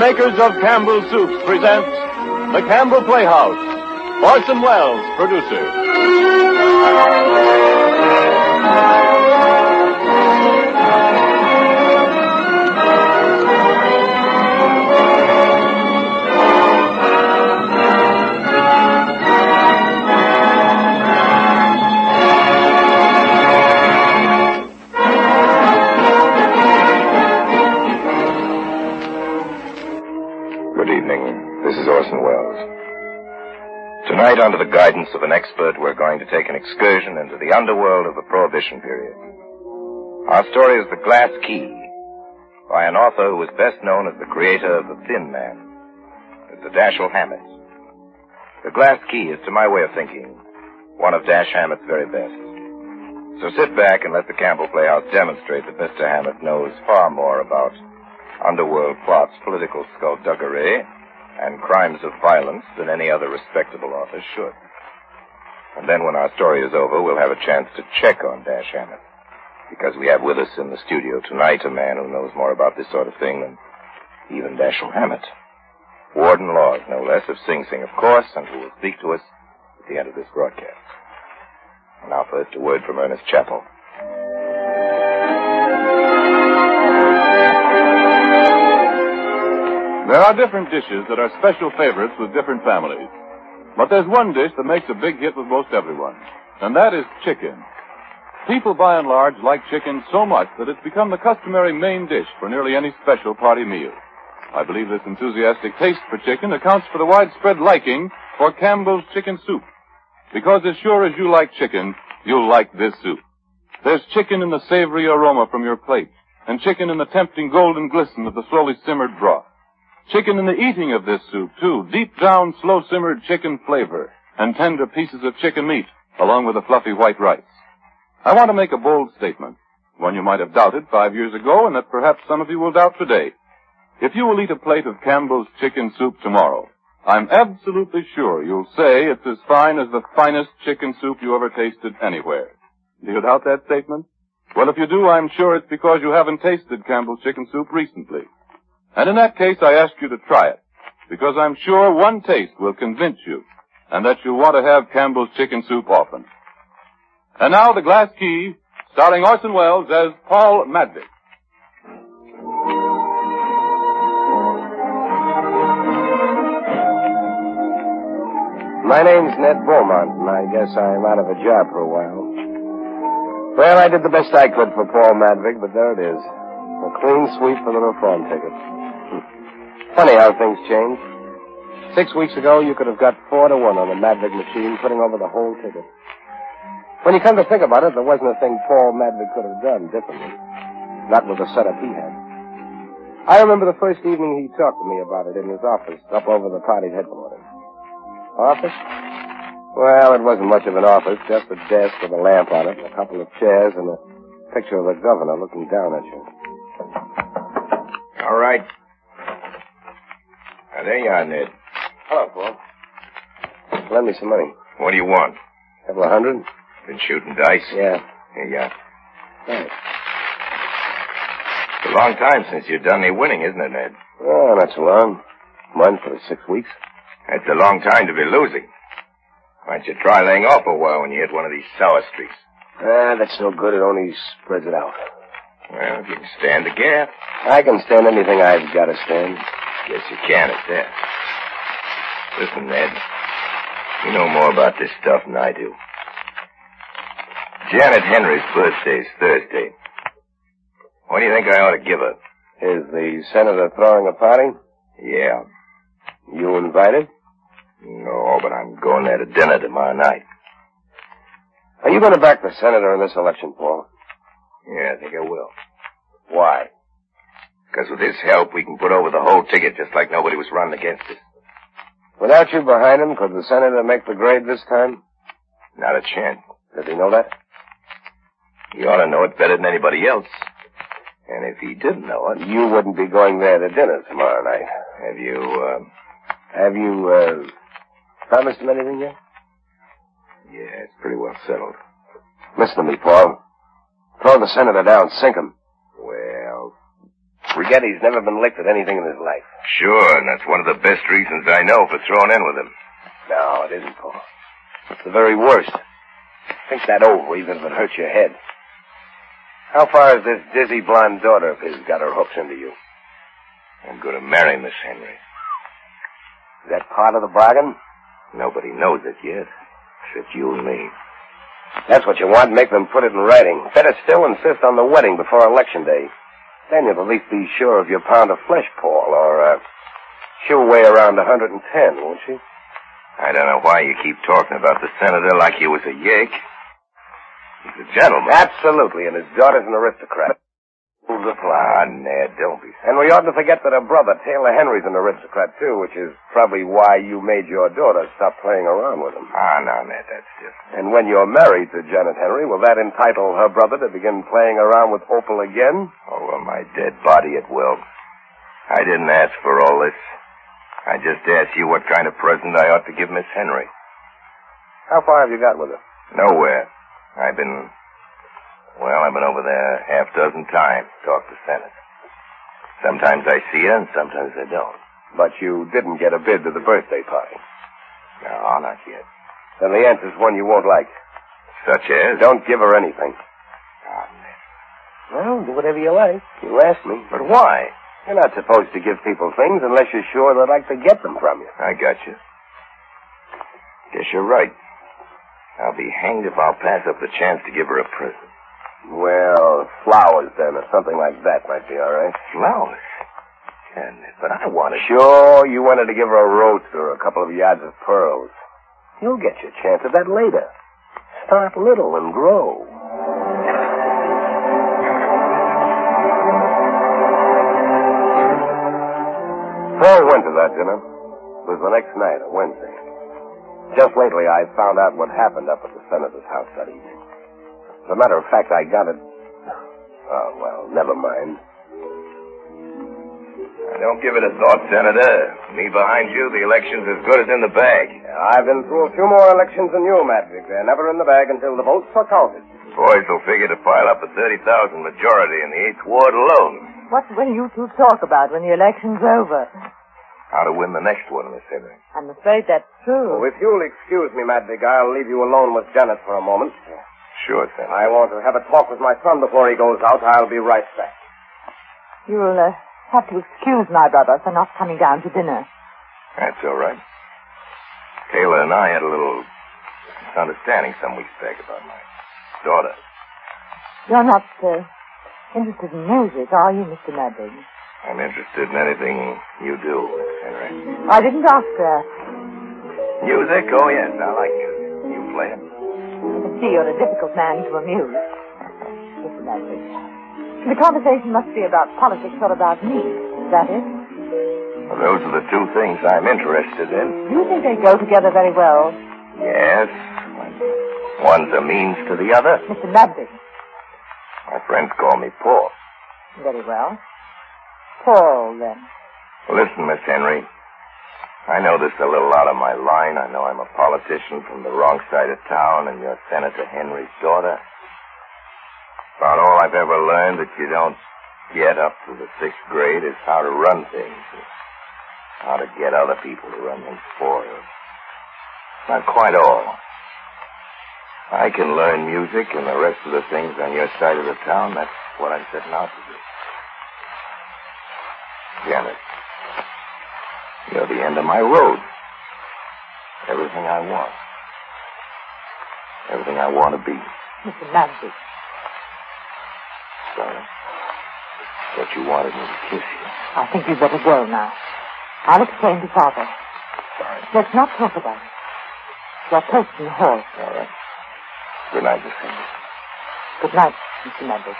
makers of Campbell's Soups present The Campbell Playhouse. Orson Welles, producer. This is Orson Welles. Tonight, under the guidance of an expert, we're going to take an excursion into the underworld of the Prohibition period. Our story is The Glass Key, by an author who is best known as the creator of The Thin Man, Mr. Dashiell Hammett. The Glass Key is, to my way of thinking, one of Dash Hammett's very best. So sit back and let the Campbell Playhouse demonstrate that Mr. Hammett knows far more about underworld plots, political skullduggery, and crimes of violence than any other respectable author should. And then when our story is over, we'll have a chance to check on Dash Hammett, because we have with us in the studio tonight a man who knows more about this sort of thing than even Dashiell Hammett. Warden Laws, no less, of Sing Sing, of course, and who will speak to us at the end of this broadcast. And now first a word from Ernest Chappell. There are different dishes that are special favorites with different families. But there's one dish that makes a big hit with most everyone, and that is chicken. People, by and large, like chicken so much that it's become the customary main dish for nearly any special party meal. I believe this enthusiastic taste for chicken accounts for the widespread liking for Campbell's Chicken Soup. Because as sure as you like chicken, you'll like this soup. There's chicken in the savory aroma from your plate, and chicken in the tempting golden glisten of the slowly simmered broth. Chicken in the eating of this soup, too. Deep down, slow-simmered chicken flavor and tender pieces of chicken meat, along with the fluffy white rice. I want to make a bold statement, one you might have doubted 5 years ago and that perhaps some of you will doubt today. If you will eat a plate of Campbell's Chicken Soup tomorrow, I'm absolutely sure you'll say it's as fine as the finest chicken soup you ever tasted anywhere. Do you doubt that statement? Well, if you do, I'm sure it's because you haven't tasted Campbell's Chicken Soup recently. And in that case, I ask you to try it, because I'm sure one taste will convince you, and that you want to have Campbell's Chicken Soup often. And now, The Glass Key, starring Orson Welles as Paul Madvig. My name's Ned Beaumont, and I guess I'm out of a job for a while. Well, I did the best I could for Paul Madvig, but there it is. A clean sweep for the reform ticket. Funny how things change. 6 weeks ago, you could have got 4-1 on the Madvig machine, putting over the whole ticket. When you come to think about it, there wasn't a thing Paul Madvig could have done differently. Not with the setup he had. I remember the first evening he talked to me about it in his office, up over the party headquarters. Office? Well, it wasn't much of an office, just a desk with a lamp on it, a couple of chairs, and a picture of the governor looking down at you. All right. Now, there you are, Ned. Hello, Paul. Lend me some money. What do you want? Couple of $100? Been shooting dice? Yeah. Here you are. Thanks. It's a long time since you've done any winning, isn't it, Ned? Oh, not so long. Month or 6 weeks. That's a long time to be losing. Why don't you try laying off a while when you hit one of these sour streaks? That's no good. It only spreads it out. Well, if you can stand the gap. I can stand anything I've got to stand. Guess you can at that. Listen, Ned. You know more about this stuff than I do. Janet Henry's birthday's Thursday. What do you think I ought to give her? Is the senator throwing a party? Yeah. You invited? No, but I'm going there to dinner tomorrow night. Are you going to back the senator in this election, Paul? Yeah, I think I will. Why? Because with his help, we can put over the whole ticket just like nobody was running against us. Without you behind him, could the senator make the grade this time? Not a chance. Does he know that? He ought to know it better than anybody else. And if he didn't know it... You wouldn't be going there to dinner tomorrow night. Have you, promised him anything yet? Yeah, it's pretty well settled. Listen to me, Paul. Throw the senator down. Sink him. Well, Forget he's never been licked at anything in his life. Sure, and that's one of the best reasons I know for throwing in with him. No, it isn't, Paul. It's the very worst. Think that over, even if it hurts your head. How far has this dizzy blonde daughter of his got her hooks into you? I'm going to marry Miss Henry. Is that part of the bargain? Nobody knows it yet, except you and me. That's what you want. Make them put it in writing. Better still, insist on the wedding before Election Day. Then you'll at least be sure of your pound of flesh, Paul, or she'll weigh around 110, won't she? I don't know why you keep talking about the senator like he was a yake. He's a gentleman. Absolutely, and his daughter's an aristocrat. Rules apply. Ah, Ned, don't be... And we oughtn't to forget that her brother, Taylor Henry's an aristocrat, too, which is probably why you made your daughter stop playing around with him. Ah, no, Ned, that's different. And when you're married to Janet Henry, will that entitle her brother to begin playing around with Opal again? Over my dead body it will. I didn't ask for all this. I just asked you what kind of present I ought to give Miss Henry. How far have you got with her? Nowhere. I've been over there half dozen times, talked to Senate. Sometimes I see her, and sometimes I don't. But you didn't get a bid to the birthday party? No, not yet. Then the answer's one you won't like. Such as? Don't give her anything. Oh, Ned. Well, do whatever you like. You asked me. But why? You're not supposed to give people things unless you're sure they'd like to get them from you. I got you. Guess you're right. I'll be hanged if I'll pass up the chance to give her a present. Well, flowers, then, or something like that might be all right. Flowers? Yeah, but I wanted... Sure, you wanted to give her a roast or a couple of yards of pearls. You'll get your chance of that later. Start little and grow. Paul went to that dinner. It was the next night, a Wednesday. Just lately, I found out what happened up at the senator's house that evening. As a matter of fact, I got it... Oh, well, never mind. Don't give it a thought, Senator. Me behind you, the election's as good as in the bag. I've been through a few more elections than you, Madrick. They're never in the bag until the votes are counted. Boys will figure to pile up a 30,000 majority in the 8th Ward alone. What will you two talk about when the election's over? How to win the next one, Miss Henry. I'm afraid that's true. Oh, if you'll excuse me, Madrick, I'll leave you alone with Janet for a moment. Sure, Senator. I want to have a talk with my son before he goes out. I'll be right back. You'll have to excuse my brother for not coming down to dinner. That's all right. Taylor and I had a little misunderstanding some weeks back about my daughter. You're not interested in music, are you, Mr. Madden? I'm interested in anything you do, Miss Henry. I didn't ask that. Music? Oh, yes, I like music. You play it? I can see you're a difficult man to amuse. Mr. Madden. The conversation must be about politics or about me. Is that it? Well, those are the two things I'm interested in. You think they go together very well? Yes. One's a means to the other. Mr. Madden. My friends call me Paul. Very well. Paul, then. Listen, Miss Henry. I know this is a little out of my line. I know I'm a politician from the wrong side of town, and you're Senator Henry's daughter. About all I've ever learned that you don't get up to the 6th grade is how to run things. How to get other people to run things for you. Not quite all. I can learn music and the rest of the things on your side of the town. That's what I'm setting out to do. Janet, you're the end of my road. Everything I want. Everything I want to be. Mr. Madden. Sorry. Thought you wanted me to kiss you. I think you'd better go now. I'll explain to Father. Sorry. Let's not talk about it. Your post in the hall. All right. Good night, Miss Henry. Good night, Mr. Madden.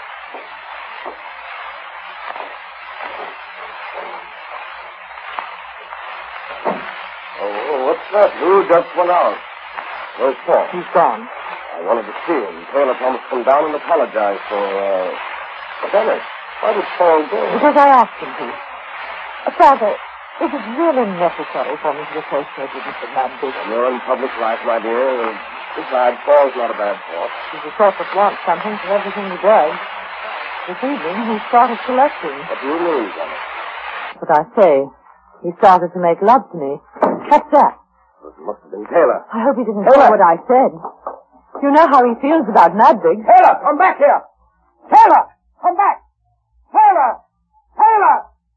Oh, what's that? Who just went out? Where's Paul? He's gone. I wanted to see him. Taylor promised to come down and apologize for, Dennis. Why did Paul go? Because I asked him to. Father, is it really necessary for me to associate with Mr. Madden? You're in public life, my dear. Besides, Paul's not a bad sort. He's a sort that wants something for everything he does. This evening he started collecting. What do you mean, Johnny? What I say. He started to make love to me. What's that? It must have been Taylor. I hope he didn't hear what I said. You know how he feels about Madvig. Taylor, come back here! Taylor, come back! Taylor! Taylor!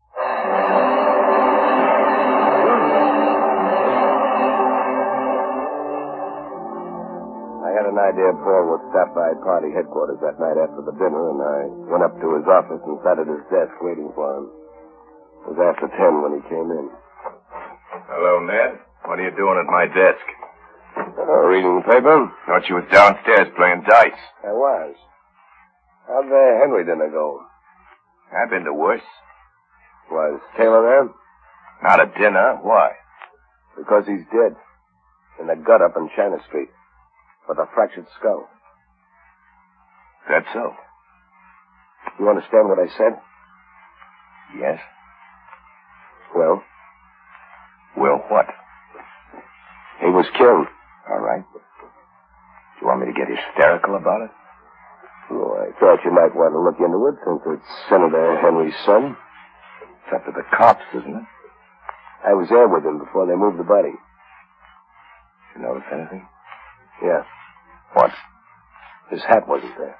I had an idea Paul would stop by party headquarters that night after the dinner, and I went up to his office and sat at his desk waiting for him. It was after 10 when he came in. Hello, Ned. What are you doing at my desk? Reading the paper? Thought you was downstairs playing dice. I was. How'd the Henry dinner go? I've been to worse. Was Taylor there? Not at dinner. Why? Because he's dead. In the gut up in China Street. With a fractured skull. That so? You understand what I said? Yes. Well? Well, what? He was killed. All right. Do you want me to get hysterical about it? Oh, I thought you might want to look into it, since it's Senator Henry's son. It's up to the cops, isn't it? I was there with him before they moved the body. Did you notice anything? Yeah. What? His hat wasn't there.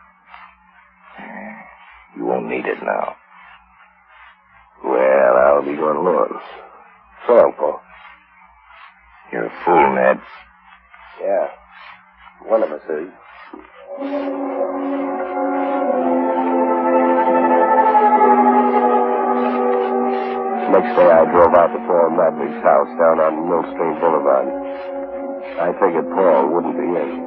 You won't need it now. Well, I'll be going along. So long, Paul. You're a fool, Ned. Yeah. One of us is. Next day I drove out to Paul Madley's house down on Mill Stream Boulevard. I figured Paul wouldn't be in.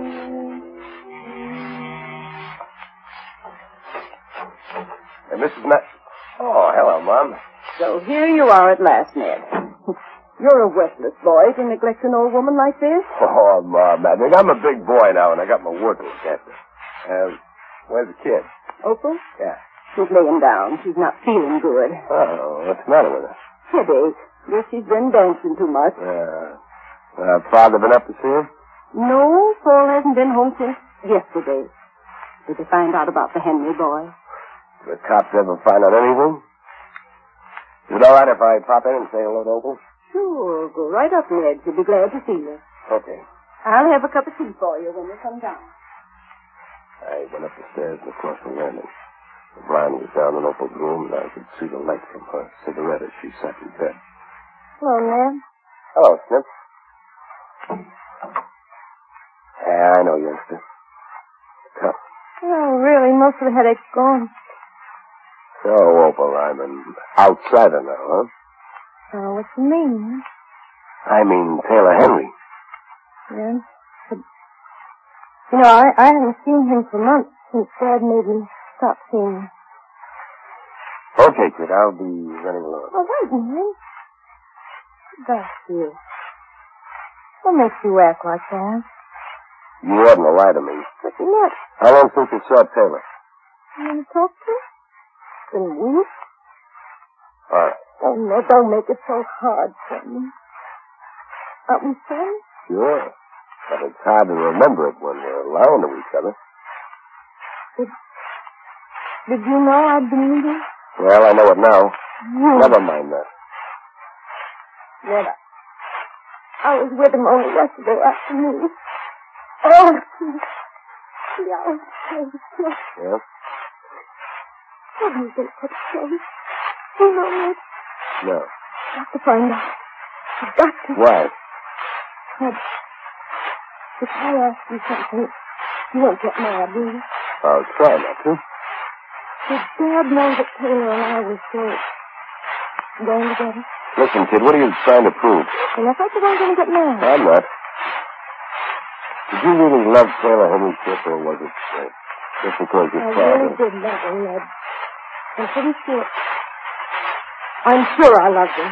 Hey, Mrs. Oh, hello, Mom. So here you are at last, Ned. You're a worthless boy to neglect an old woman like this. Oh, Mom, Madley, I'm a big boy now, and I got my work to look after. Where's the kid? Opal? Yeah. She's laying down. She's not feeling good. Oh, what's the matter with her? Headache. Guess she's been dancing too much. Father been up to see her? No, Paul hasn't been home since yesterday. Did they find out about the Henry boy? Did the cops ever find out anything? Is it all right if I pop in and say hello to Opal? Sure. Go right up, Ned. She'll be glad to see you. Okay. I'll have a cup of tea for you when you come down. I went up the stairs and across the landing. The blind was down in Opal's room, and I could see the light from her cigarette as she sat in bed. Hello, Ned. Hello, Snip. Yeah, I know, youngster. Tough. Oh, really? Most of the headache's gone. So, Opal, I'm an outsider now, huh? Oh, what you mean? I mean Taylor Henry. Yeah. But, you know, I haven't seen him for months since Dad made me stop seeing him. Okay, kid, I'll be running along. Oh, wait a minute. That's you. What makes you act like that? You oughtn't to lie to me. But you're not. How long since you saw Taylor? You want to talk to him? It's been weeks. All right. Oh, no, don't make it so hard for me. Aren't we friends? Sure. But it's hard to remember it when we're alone to each other. Did you know I'd been with you? Well, I know it now. Never mind that. Ned, I was with him only yesterday afternoon. Oh, yeah. Yeah? What do you think that's so? You know, Ned, No. got to find out. I've got to. Why? Ned, if I ask you something, you won't get mad, will you? I'll try not to. Did Dad know that Taylor and I were still going together? Listen, kid, what are you trying to prove? And I thought you weren't going to get mad. I'm not. Did you really love Taylor Henry, Chip, or was it just because your I father... really did love him, Ned. I'm pretty sure. I'm sure I loved him.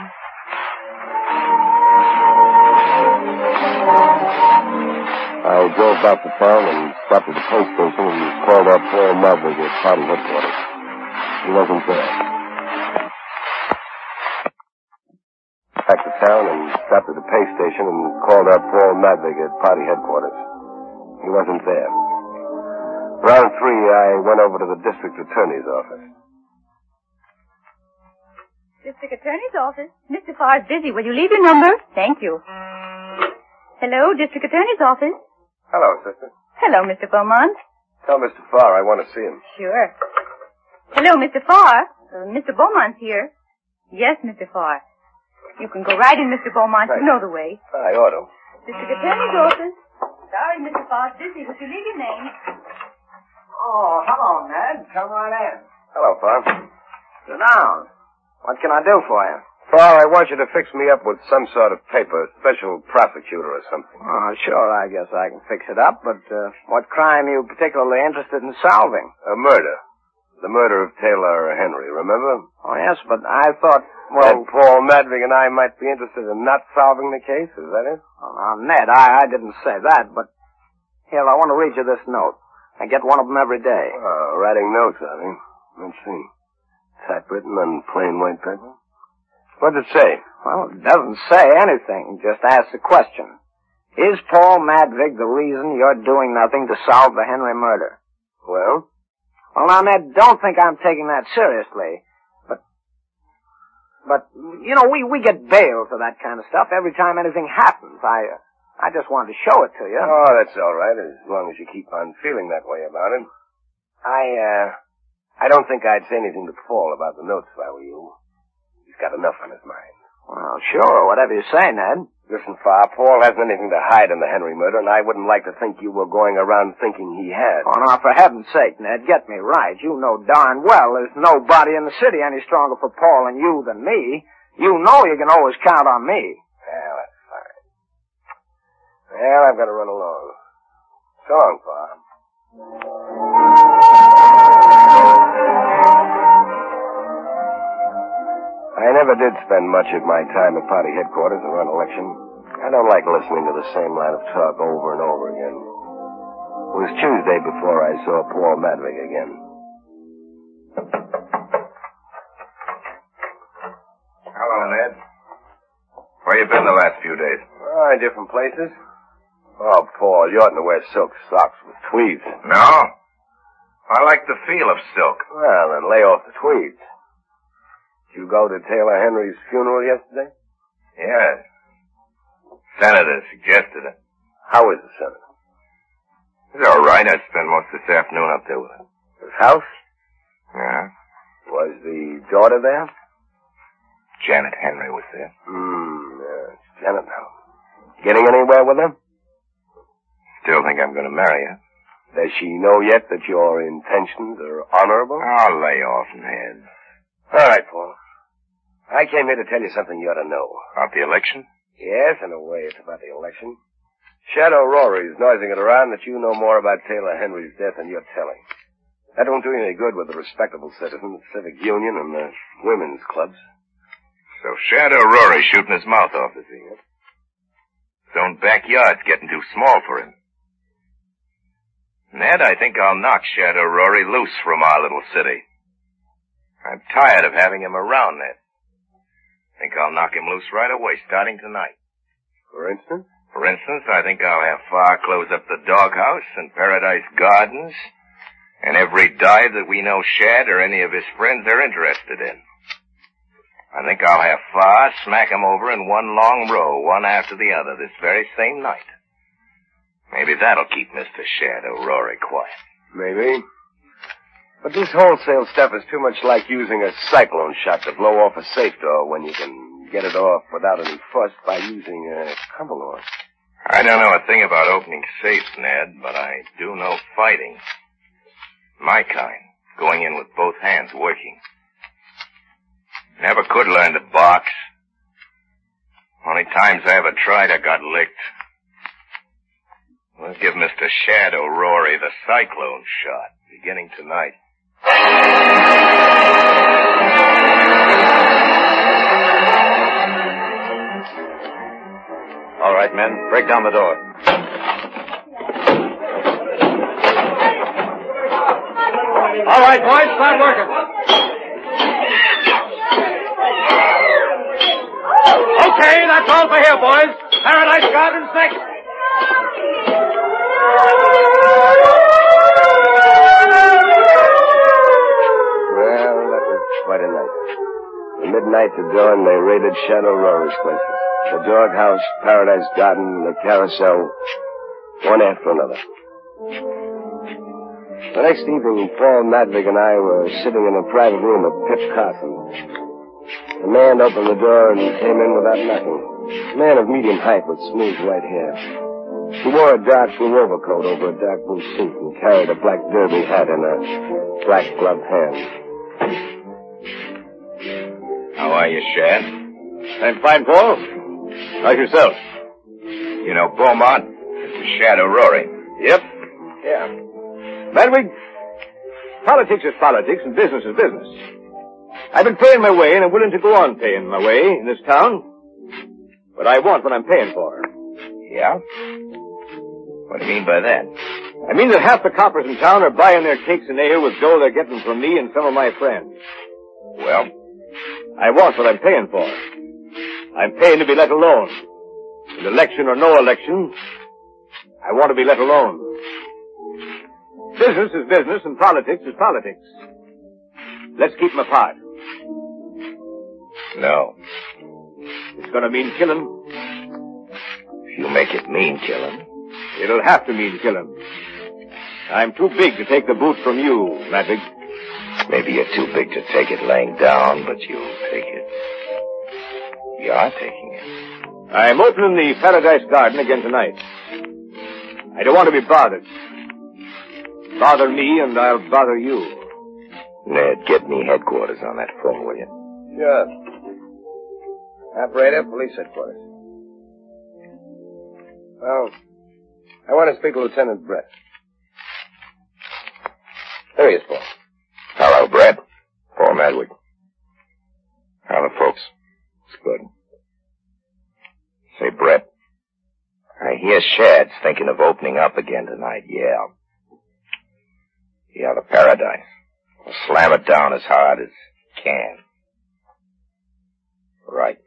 I drove back to town and stopped at the post station and called up Paul Madvig at party headquarters. He wasn't there. Back to town and stopped at the pay station and called up Paul Madvig at party headquarters. He wasn't there. Around 3, I went over to the district attorney's office. District Attorney's office. Mr. Farr's busy. Will you leave your number? Thank you. Hello, District Attorney's office. Hello, sister. Hello, Mr. Beaumont. Tell Mr. Farr I want to see him. Sure. Hello, Mr. Farr. Mr. Beaumont's here. Yes, Mr. Farr. You can go right in, Mr. Beaumont. Thanks. You know the way. I ought to. District Attorney's office. Sorry, Mr. Farr's busy. Will you leave your name? Oh, hello, Ned. Come right in. Hello, Farr. Sit down. What can I do for you? Farr, I want you to fix me up with some sort of paper, special prosecutor or something. Oh, sure, I guess I can fix it up, but what crime are you particularly interested in solving? A murder. The murder of Taylor Henry, remember? Oh, yes, but I thought, Well, Paul Madvig and I might be interested in not solving the case, is that it? Oh, now, Ned, I didn't say that, but here, I want to read you this note. I get one of them every day. Oh, writing notes, I think. Let's see. Typewritten on plain white paper. What does it say? Well, it doesn't say anything. Just asks a question. Is Paul Madvig the reason you're doing nothing to solve the Henry murder? Well? Well, now, Ned, don't think I'm taking that seriously. But, you know, we get bail for that kind of stuff every time anything happens. I just wanted to show it to you. Oh, that's all right, as long as you keep on feeling that way about it. I don't think I'd say anything to Paul about the notes if I were you. He's got enough on his mind. Well, sure, whatever you say, Ned. Listen, Farr, Paul hasn't anything to hide in the Henry murder, and I wouldn't like to think you were going around thinking he had. Oh, now, for heaven's sake, Ned, get me right. You know darn well there's nobody in the city any stronger for Paul and you than me. You know you can always count on me. Well, that's fine. Well, I've got to run along. So long, Farr. I never did spend much of my time at party headquarters around election. I don't like listening to the same line of talk over and over again. It was Tuesday before I saw Paul Madvig again. Hello, Ned. Where you been the last few days? Oh, in different places. Oh, Paul, you oughtn't to wear silk socks with tweeds. No. I like the feel of silk. Well, then lay off the tweeds. Did you go to Taylor Henry's funeral yesterday? Yes. Senator suggested it. How is the senator? It's all right. I spent most this afternoon up there with him. His house? Yeah. Was the daughter there? Janet Henry was there. Yes, Janet now. Getting anywhere with her? Still think I'm going to marry her. Does she know yet that your intentions are honorable? I'll lay off, Ned. All right, Paul. I came here to tell you something you ought to know. About the election? Yes, in a way it's about the election. Shadow Rory's noising it around that you know more about Taylor Henry's death than you're telling. That won't do you any good with the respectable citizens, the Civic Union, and the women's clubs. So Shadow Rory's shooting his mouth off, is he? His own backyard's getting too small for him. Ned, I think I'll knock Shadow Rory loose from our little city. I'm tired of having him around, Ned. I think I'll knock him loose right away, starting tonight. For instance? For instance, I think I'll have Farr close up the doghouse and Paradise Gardens and every dive that we know Shad or any of his friends are interested in. I think I'll have Farr smack him over in one long row, one after the other, this very same night. Maybe that'll keep Mr. Shadow Rory quiet. Maybe. But this wholesale stuff is too much like using a cyclone shot to blow off a safe door when you can get it off without any fuss by using a Cumberland. I don't know a thing about opening safes, Ned, but I do know fighting. My kind. Going in with both hands working. Never could learn to box. Only times I ever tried, I got licked. We'll give Mr. Shadow Rory the cyclone shot, beginning tonight. All right, men, break down the door. All right, boys, start working. Okay, that's all for here, boys. Paradise Gardens next. night. From midnight to dawn, they raided Shadow Rory's places. The doghouse, Paradise Garden, the carousel, one after another. The next evening, Paul Madvig and I were sitting in a private room at Pip Carson. The man opened the door and came in without knocking. A man of medium height with smooth white hair. He wore a dark blue overcoat over a dark blue suit and carried a black derby hat in a black gloved hand. How are you, Shad? I'm fine, Paul. How's yourself? You know Beaumont? It's Shadow Rory. Yep. Yeah. Madwig, politics is politics and business is business. I've been paying my way and I'm willing to go on paying my way in this town. But I want what I'm paying for. Yeah? What do you mean by that? I mean that half the coppers in town are buying their cakes and ale with dough they're getting from me and some of my friends. Well? I want what I'm paying for. I'm paying to be let alone. In election or no election, I want to be let alone. Business is business and politics is politics. Let's keep them apart. No. It's gonna mean killing. If you make it mean killing. It'll have to mean killing. I'm too big to take the boot from you, Madvig. Maybe you're too big to take it laying down, but you'll take it. You are taking it. I'm opening the Paradise Garden again tonight. I don't want to be bothered. Bother me and I'll bother you. Ned, get me headquarters on that phone, will you? Sure. Operator, police headquarters. Well, I want to speak to Lieutenant Brett. There he is, Paul. Hello, Brett. Paul Madwig. How are the folks? It's good. Say, Brett, I hear Shad's thinking of opening up again tonight, yeah. Yeah, the Paradise. We'll slam it down as hard as can. Right.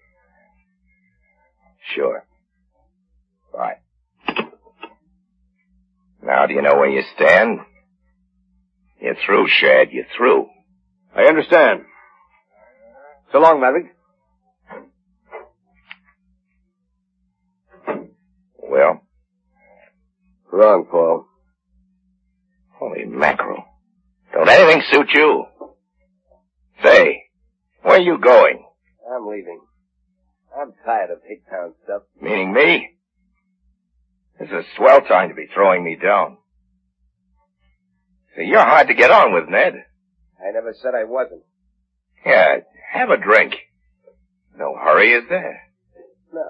Sure. Right. Now, do you know where you stand? You're through, Shad. You're through. I understand. So long, Madvig. Well? Wrong, Paul. Holy mackerel. Don't anything suit you? Say, where are you going? I'm leaving. I'm tired of Hicktown stuff. Meaning me? This is a swell time to be throwing me down. See, you're hard to get on with, Ned. I never said I wasn't. Yeah, have a drink. No hurry, is there? No.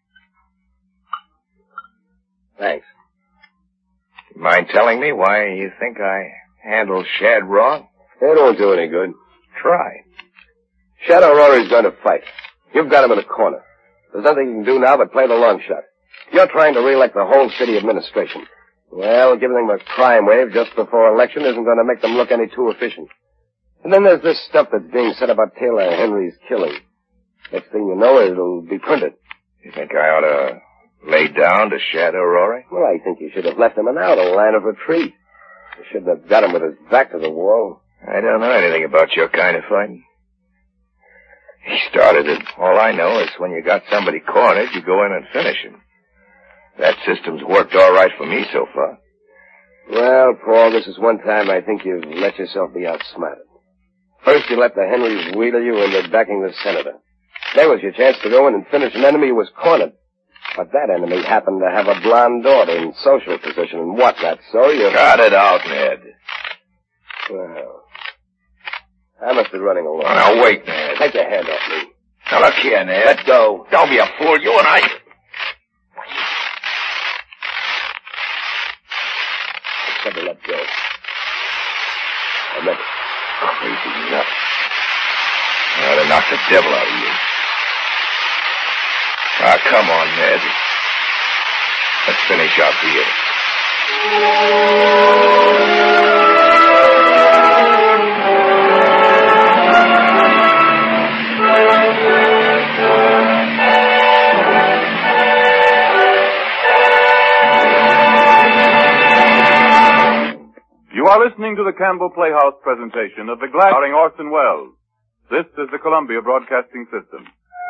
Thanks. Mind telling me why you think I handled Shad wrong? It won't do any good. Try. Shadow Rory's going to fight. You've got him in a corner. There's nothing you can do now but play the long shot. You're trying to re-elect the whole city administration. Well, giving them a crime wave just before election isn't going to make them look any too efficient. And then there's this stuff that's being said about Taylor Henry's killing. Next thing you know, it'll be printed. You think I ought to lay down to Shadow Rory? Well, I think you should have left him an out, a line of retreat. You shouldn't have got him with his back to the wall. I don't know anything about your kind of fighting. He started it. All I know is when you got somebody cornered, you go in and finish him. That system's worked all right for me so far. Well, Paul, this is one time I think you've let yourself be outsmarted. First, you let the Henrys wheedle you into backing the senator. There was your chance to go in and finish an enemy who was cornered. But that enemy happened to have a blonde daughter in social position, and what, that's so you... Cut it out, Ned. Well, I must be running along. Oh, now, wait, Ned. Take your hand off me. Now, look here, Ned. Let go. Don't be a fool. You and I... I said to let go. I meant it. Crazy nut. I ought to knock the devil out of you. Ah, come on, Ned. Let's finish up here. You are listening to the Campbell Playhouse presentation of The Glad, starring Orson Welles. This is the Columbia Broadcasting System.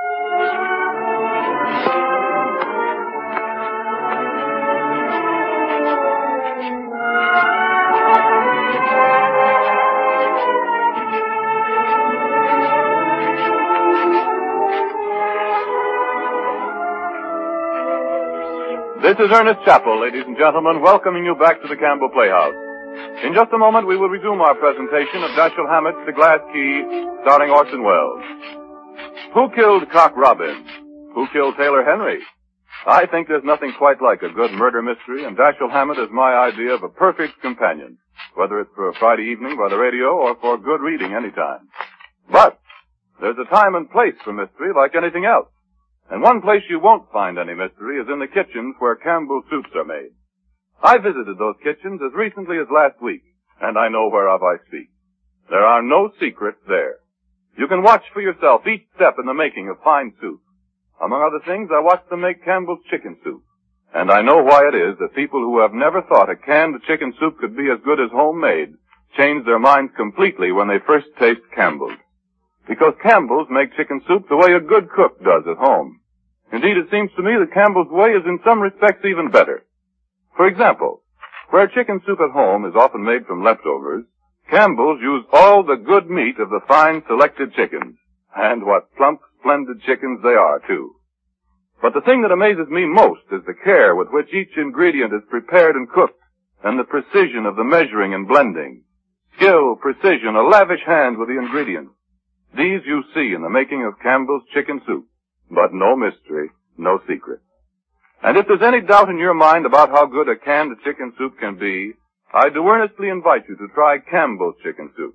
This is Ernest Chappell, ladies and gentlemen, welcoming you back to the Campbell Playhouse. In just a moment, we will resume our presentation of Dashiell Hammett's The Glass Key, starring Orson Welles. Who killed Cock Robin? Who killed Taylor Henry? I think there's nothing quite like a good murder mystery, and Dashiell Hammett is my idea of a perfect companion, whether it's for a Friday evening by the radio or for good reading anytime. But there's a time and place for mystery like anything else. And one place you won't find any mystery is in the kitchens where Campbell soups are made. I visited those kitchens as recently as last week, and I know whereof I speak. There are no secrets there. You can watch for yourself each step in the making of fine soup. Among other things, I watched them make Campbell's chicken soup. And I know why it is that people who have never thought a canned chicken soup could be as good as homemade change their minds completely when they first taste Campbell's. Because Campbell's make chicken soup the way a good cook does at home. Indeed, it seems to me that Campbell's way is in some respects even better. For example, where chicken soup at home is often made from leftovers, Campbell's use all the good meat of the fine selected chickens. And what plump, splendid chickens they are, too. But the thing that amazes me most is the care with which each ingredient is prepared and cooked, and the precision of the measuring and blending. Skill, precision, a lavish hand with the ingredients. These you see in the making of Campbell's chicken soup. But no mystery, no secret. And if there's any doubt in your mind about how good a canned chicken soup can be, I do earnestly invite you to try Campbell's chicken soup.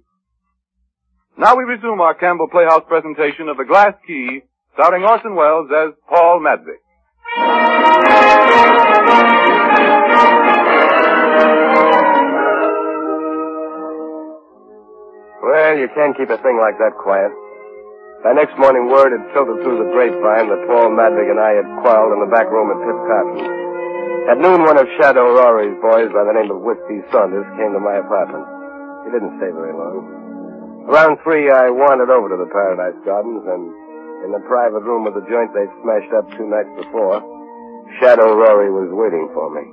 Now we resume our Campbell Playhouse presentation of The Glass Key, starring Orson Welles as Paul Madvig. Well, you can't keep a thing like that quiet. By next morning, word had filtered through the grapevine that Paul Madvig and I had quarreled in the back room at Pip Cotton's. At noon, one of Shadow Rory's boys by the name of Whiskey Saunders came to my apartment. He didn't stay very long. Around 3, I wandered over to the Paradise Gardens, and in the private room of the joint they'd smashed up 2 nights before, Shadow Rory was waiting for me.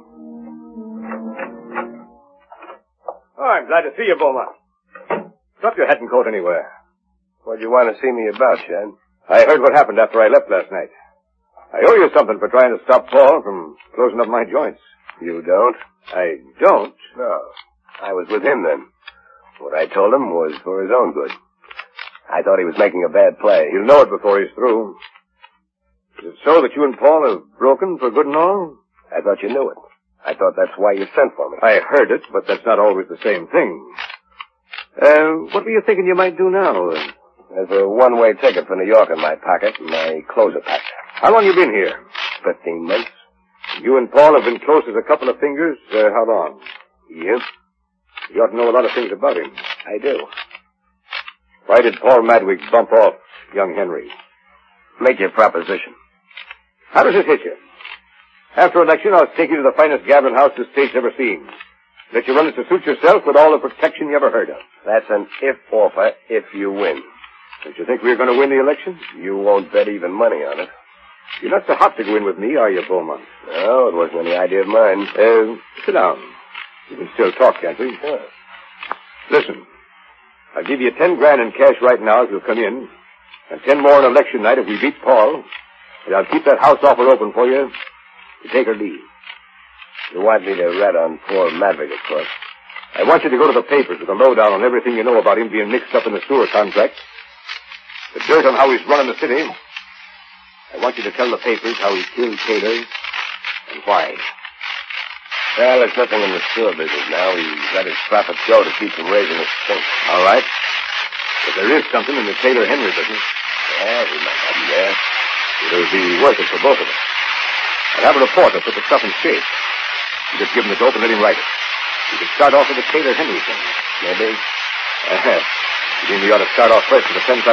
Oh, I'm glad to see you, Beaumont. Drop your hat and coat anywhere. What'd you want to see me about, Shad? I heard what happened after I left last night. I owe you something for trying to stop Paul from closing up my joints. You don't? I don't? No. I was with him then. What I told him was for his own good. I thought he was making a bad play. He'll know it before he's through. Is it so that you and Paul have broken for good and all? I thought you knew it. I thought that's why you sent for me. I heard it, but that's not always the same thing. What were you thinking you might do now? There's a one-way ticket for New York in my pocket, and my clothes are packed. How long you been here? 15 months. You and Paul have been close as a couple of fingers. How long? You? You ought to know a lot of things about him. I do. Why did Paul Madvig bump off young Henry? Make your proposition. How does it hit you? After election, I'll take you to the finest gambling house the state's ever seen. Let you run it to suit yourself with all the protection you ever heard of. That's an if offer if you win. Don't you think we're going to win the election? You won't bet even money on it. You're not so hot to go in with me, are you, Beaumont? No, it wasn't any idea of mine. Sit down. We can still talk, can't we? Sure. Listen, I'll give you 10 grand in cash right now if you'll come in, and 10 more on election night if we beat Paul, and I'll keep that house offer open for you to take or leave. You want me to rat on poor Madvig, of course. I want you to go to the papers with a lowdown on everything you know about him being mixed up in the sewer contract, the dirt on how he's running the city. I want you to tell the papers how he killed Taylor and why. Well, there's nothing in the sewer business now. He's let his profits go to keep from raising his stink. All right. But there is something in the Taylor-Henry business. Yeah, we might have him there. It'll be worth it for both of us. I'll have a reporter put the stuff in shape. You just give him the dope and let him write it. You can start off with the Taylor-Henry thing. Maybe. You mean we ought to start off first with the $10,000?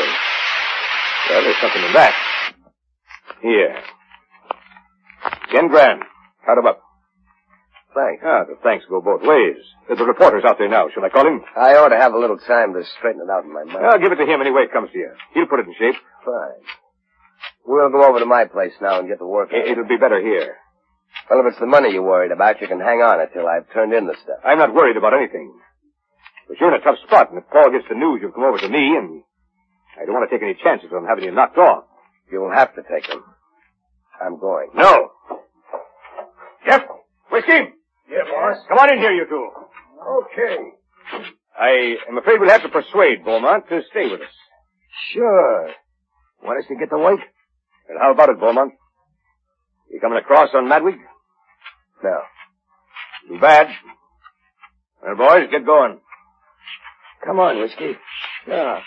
Well, there's something in that. Here. 10 grand. Count 'em up. Thanks. The thanks go both ways. There's a reporter's out there now. Shall I call him? I ought to have a little time to straighten it out in my mind. I'll give it to him any way it comes to you. He'll put it in shape. Fine. We'll go over to my place now and get to work on it. It'll be better here. Well, if it's the money you're worried about, you can hang on until I've turned in the stuff. I'm not worried about anything. But you're in a tough spot, and if Paul gets the news, you'll come over to me, and I don't want to take any chances on having you knocked off. You'll have to take them. I'm going. No. Jeff, whiskey. Yeah, boss. Come on in here, you two. Okay. I am afraid we'll have to persuade Beaumont to stay with us. Sure. Want us to get to work? And how about it, Beaumont? You coming across on Madwig? No. Too bad. Well, boys, get going. Come on, Whiskey. Yeah.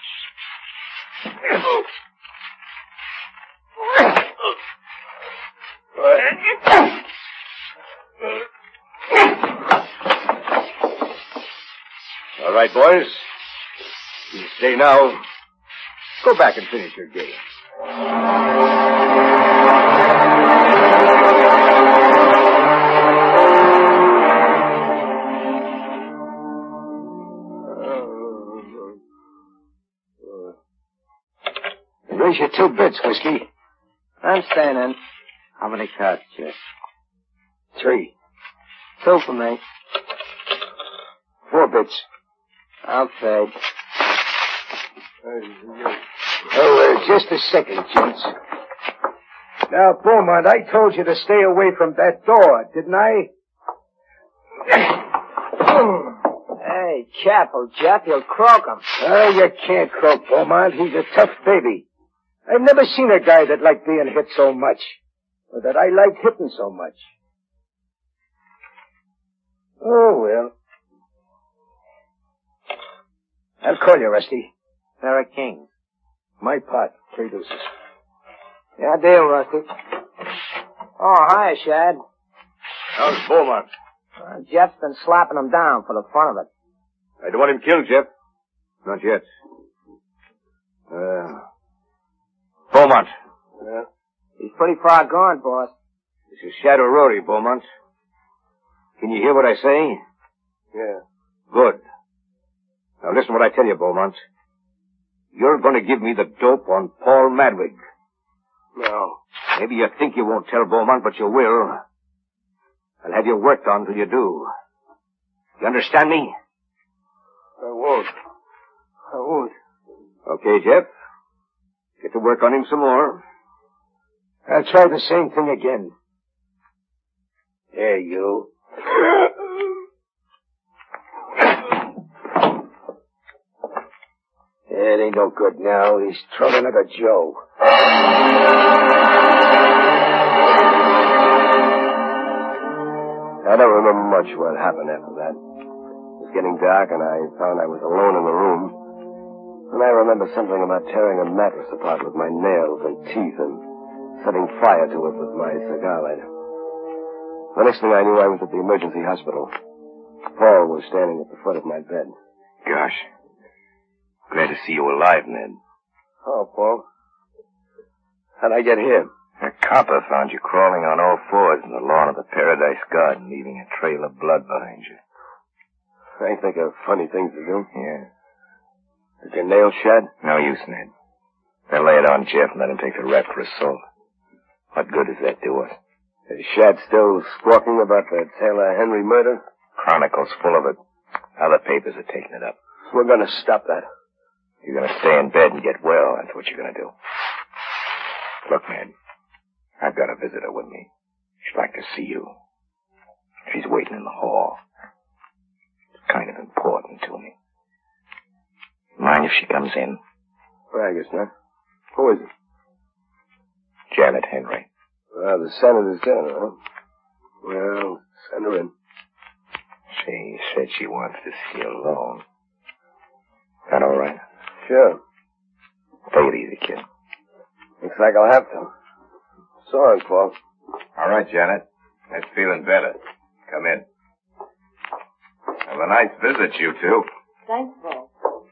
All right, boys. You stay now. Go back and finish your game. Raise your 2 bits, Whiskey. I'm staying in. How many cards, Jeff? 3. 2 for me. 4 bits. I'll trade. Oh, just a second, gents. Now, Beaumont, I told you to stay away from that door, didn't I? Hey, careful, Jeff. You'll croak him. Oh, you can't croak Beaumont. He's a tough baby. I've never seen a guy that liked being hit so much. Or that I liked hitting so much. Oh, well. I'll call you, Rusty. Pair of kings. My pot. 3 deuces. Yeah, deal, Rusty. Oh, hi, Shad. How's Beaumont? Jeff's been slapping him down for the fun of it. I don't want him killed, Jeff. Not yet. Beaumont. Yeah? He's pretty far gone, boss. This is Shadow Rory, Beaumont. Can you hear what I say? Yeah. Good. Now listen what I tell you, Beaumont. You're going to give me the dope on Paul Madwig. No. Maybe you think you won't tell Beaumont, but you will. I'll have you worked on till you do. You understand me? I won't. Okay, Jeff. Get to work on him some more. I'll try the same thing again. There, you. It ain't no good now. He's throwing another Joe. I don't remember much what happened after that. It was getting dark, and I found I was alone in the room. And I remember something about tearing a mattress apart with my nails and teeth and setting fire to it with my cigar lighter. The next thing I knew, I was at the emergency hospital. Paul was standing at the foot of my bed. Gosh. Glad to see you alive, Ned. Oh, Paul. How'd I get here? A copper found you crawling on all fours in the lawn of the Paradise Garden, leaving a trail of blood behind you. I think of funny things to do. Yeah. Is your nail shed? No use, Ned. Now lay it on Jeff and let him take the rap for assault. What good does that do us? Is Shad still squawking about the Taylor Henry murder? Chronicle's full of it. Other papers are taking it up. We're going to stop that. You're going to stay in bed and get well. That's what you're going to do. Look, Ned. I've got a visitor with me. She'd like to see you. She's waiting in the hall. It's kind of important to me. Mind if she comes in? Well, I guess not. Who is it? Janet Henry. Well, the senator's dinner, huh? Well, send her in. She said she wants to see you alone. That all right? Sure. Take it easy, kid. Looks like I'll have to. So long, Paul. All right, Janet. That's feeling better. Come in. Have a nice visit, you two. Thanks, Paul.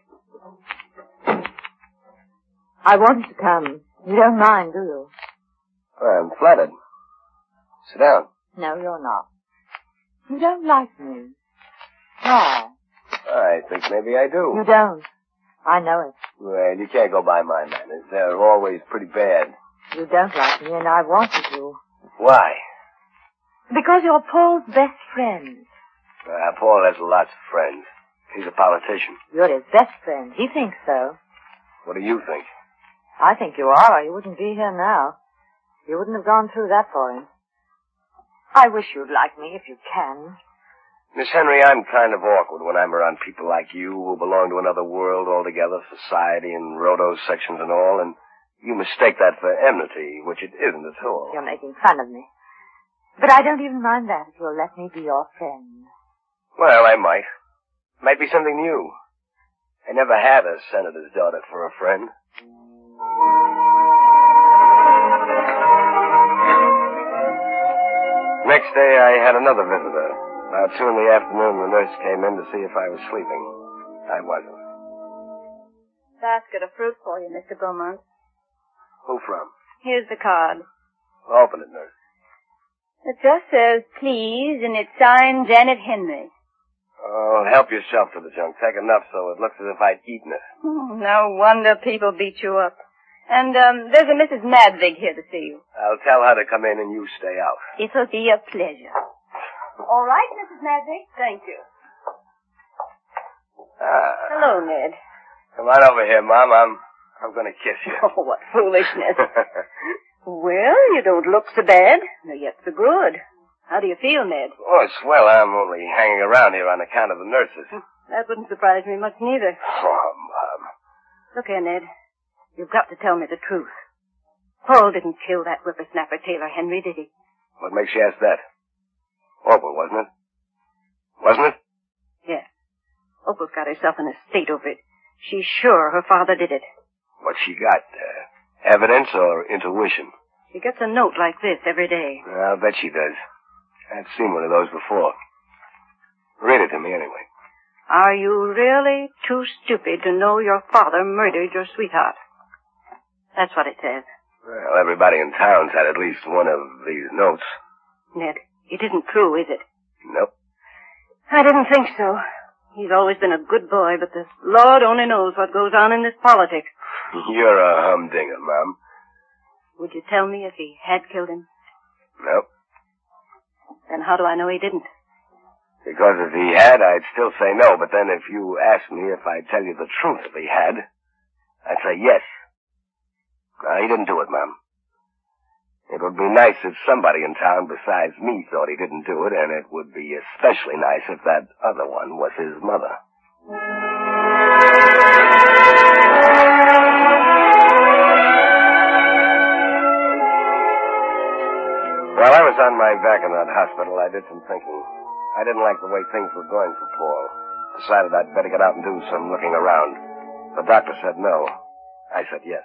I wanted to come. You don't mind, do you? I'm flattered. Sit down. No, you're not. You don't like me. Why? I think maybe I do. You don't. I know it. Well, you can't go by my manners. They're always pretty bad. You don't like me, and I want you to. Why? Because you're Paul's best friend. Paul has lots of friends. He's a politician. You're his best friend. He thinks so. What do you think? I think you are, or you wouldn't be here now. You wouldn't have gone through that for him. I wish you'd like me if you can. Miss Henry, I'm kind of awkward when I'm around people like you who belong to another world altogether, society and rhodo sections and all, and you mistake that for enmity, which it isn't at all. You're making fun of me. But I don't even mind that if you'll let me be your friend. Well, I might. Might be something new. I never had a senator's daughter for a friend. Next day, I had another visitor. About 2 in the afternoon, the nurse came in to see if I was sleeping. I wasn't. Basket of fruit for you, Mr. Beaumont. Who from? Here's the card. Open it, nurse. It just says, please, and it's signed Janet Henry. Oh, help yourself to the junk. Take enough so it looks as if I'd eaten it. No wonder people beat you up. And, there's a Mrs. Madvig here to see you. I'll tell her to come in and you stay out. It'll be a pleasure. All right, Mrs. Madvig. Thank you. Hello, Ned. Come on over here, Mom. I'm gonna kiss you. Oh, what foolishness. Well, you don't look so bad, nor yet so good. How do you feel, Ned? Oh, it's swell. I'm only hanging around here on account of the nurses. That wouldn't surprise me much, neither. Oh, Mom. Look here, Ned. You've got to tell me the truth. Paul didn't kill that whippersnapper Taylor Henry, did he? What makes you ask that? Opal, wasn't it? Wasn't it? Yeah. Opal's got herself in a state over it. She's sure her father did it. What she got? Evidence or intuition? She gets a note like this every day. I'll bet she does. I've seen one of those before. Read it to me anyway. Are you really too stupid to know your father murdered your sweetheart? That's what it says. Well, everybody in town's had at least one of these notes. Ned, it isn't true, is it? Nope. I didn't think so. He's always been a good boy, but the Lord only knows what goes on in this politics. You're a humdinger, Mom. Would you tell me if he had killed him? Nope. Then how do I know he didn't? Because if he had, I'd still say no, but then if you asked me if I'd tell you the truth if he had, I'd say yes. No, he didn't do it, Mom. It would be nice if somebody in town besides me thought he didn't do it, and it would be especially nice if that other one was his mother. While I was on my back in that hospital, I did some thinking. I didn't like the way things were going for Paul. Decided I'd better get out and do some looking around. The doctor said no. I said yes.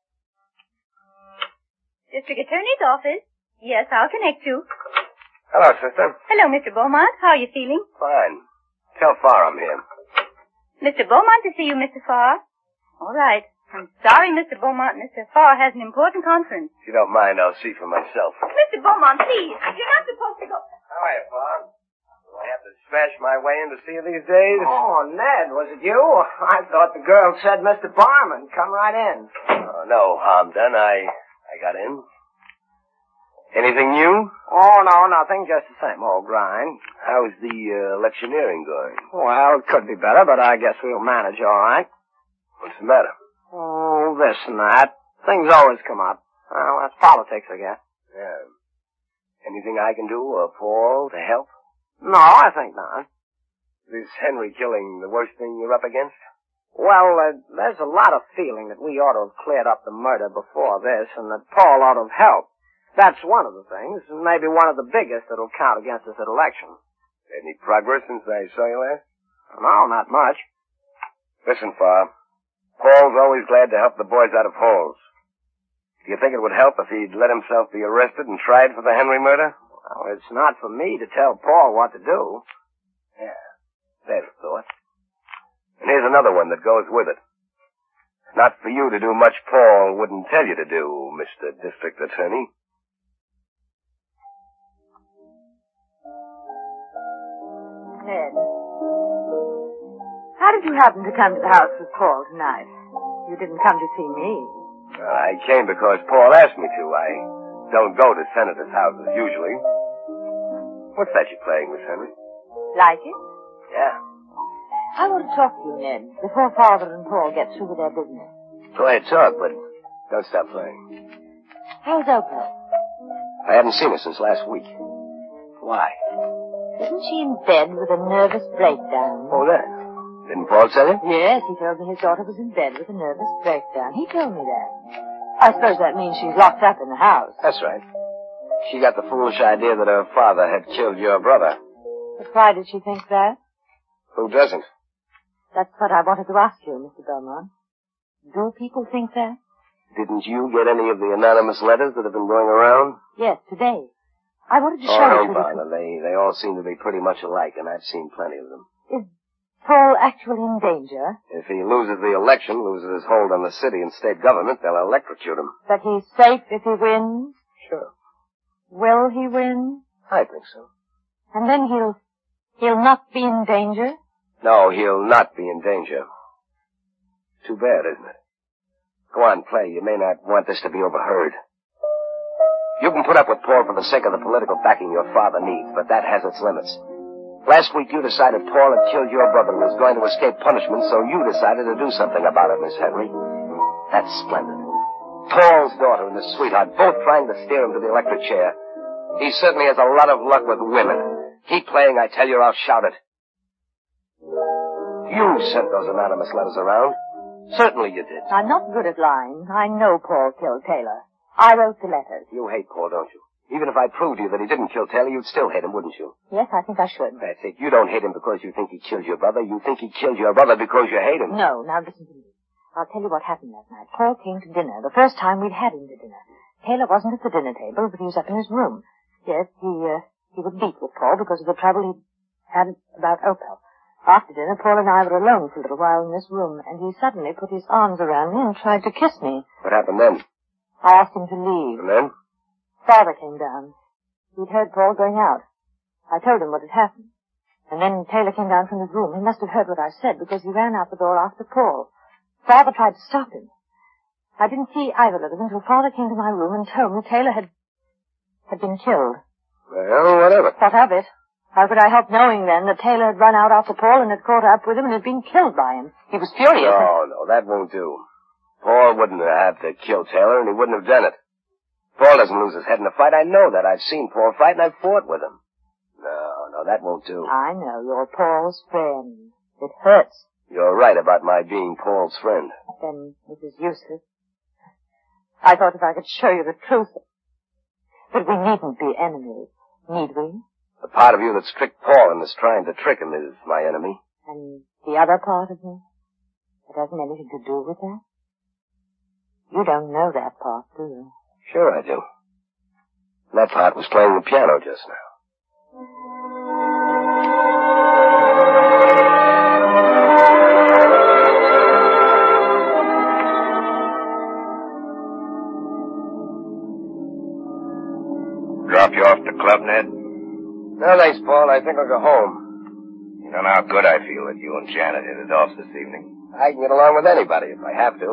District Attorney's office. Yes, I'll connect you. Hello, sister. Hello, Mr. Beaumont. How are you feeling? Fine. Tell Farr I'm here. Mr. Beaumont to see you, Mr. Farr. All right. I'm sorry, Mr. Beaumont. Mr. Farr has an important conference. If you don't mind, I'll see for myself. Mr. Beaumont, please. You're not supposed to go. How are you, Farr? Do I have to smash my way in to see you these days? Oh, Ned, was it you? I thought the girl said Mr. Barman. Come right in. Oh, no harm done. I got in. Anything new? Oh, no, nothing. Just the same old grind. How's the electioneering going? Well, it could be better, but I guess we'll manage all right. What's the matter? Oh, this and that. Things always come up. Well, that's politics, I guess. Yeah. Anything I can do or Paul to help? No, I think not. Is Henry killing the worst thing you're up against? Well, there's a lot of feeling that we ought to have cleared up the murder before this, and that Paul ought to have helped. That's one of the things, and maybe one of the biggest that'll count against us at election. Any progress since I saw you last? No, not much. Listen, Farr. Paul's always glad to help the boys out of holes. Do you think it would help if he'd let himself be arrested and tried for the Henry murder? Well, it's not for me to tell Paul what to do. Yeah, there's a thought. And here's another one that goes with it. Not for you to do much Paul wouldn't tell you to do, Mr. District Attorney. Ned. How did you happen to come to the house with Paul tonight? You didn't come to see me. Well, I came because Paul asked me to. I don't go to senators' houses usually. What's that you're playing, Miss Henry? Like it? Yeah. I want to talk to you, Ned, before Father and Paul get through with their business. Go ahead, talk, but don't stop playing. How's Opal? I haven't seen her since last week. Why? Isn't she in bed with a nervous breakdown? Oh, that. Didn't Paul tell you? Yes, he told me his daughter was in bed with a nervous breakdown. He told me that. I suppose that means she's locked up in the house. That's right. She got the foolish idea that her father had killed your brother. But why did she think that? Who doesn't? That's what I wanted to ask you, Mr. Belmont. Do people think that? Didn't you get any of the anonymous letters that have been going around? Yes, today. I wanted to show Oh, you. don't bother. They all seem to be pretty much alike, and I've seen plenty of them. Is Paul actually in danger? If he loses the election, loses his hold on the city and state government, they'll electrocute him. That he's safe if he wins? Sure. Will he win? I think so. And then he'll not be in danger? No, he'll not be in danger. Too bad, isn't it? Go on, play. You may not want this to be overheard. You can put up with Paul for the sake of the political backing your father needs, but that has its limits. Last week you decided Paul had killed your brother and was going to escape punishment, so you decided to do something about it, Miss Henry. That's splendid. Paul's daughter and his sweetheart both trying to steer him to the electric chair. He certainly has a lot of luck with women. Keep playing, I tell you, or I'll shout it. You sent those anonymous letters around. Certainly you did. I'm not good at lying. I know Paul killed Taylor. I wrote the letters. You hate Paul, don't you? Even if I proved to you that he didn't kill Taylor, you'd still hate him, wouldn't you? Yes, I think I should. That's it. You don't hate him because you think he killed your brother. You think he killed your brother because you hate him. No, now listen to me. I'll tell you what happened last night. Paul came to dinner, the first time we'd had him to dinner. Taylor wasn't at the dinner table, but he was up in his room. Yes, he was beat with Paul because of the trouble he'd had about Opal. After dinner, Paul and I were alone for a little while in this room, and he suddenly put his arms around me and tried to kiss me. What happened then? I asked him to leave. And then? Father came down. He'd heard Paul going out. I told him what had happened. And then Taylor came down from his room. He must have heard what I said because he ran out the door after Paul. Father tried to stop him. I didn't see either of them until Father came to my room and told me Taylor had been killed. Well, whatever. What of it? How could I help knowing then that Taylor had run out after Paul and had caught up with him and had been killed by him? He was furious. No, that won't do. Paul wouldn't have to kill Taylor, and he wouldn't have done it. Paul doesn't lose his head in a fight. I know that. I've seen Paul fight, and I've fought with him. No, that won't do. I know. You're Paul's friend. It hurts. You're right about my being Paul's friend. Then it is useless. I thought if I could show you the truth, that we needn't be enemies, need we? The part of you that's tricked Paul and is trying to trick him is my enemy. And the other part of me that hasn't anything to do with that? You don't know that part, do you? Sure I do. That part was playing the piano just now. Drop you off at the club, Ned? No, thanks, Paul. I think I'll go home. You don't know how good I feel that you and Janet hit it off this evening. I can get along with anybody if I have to.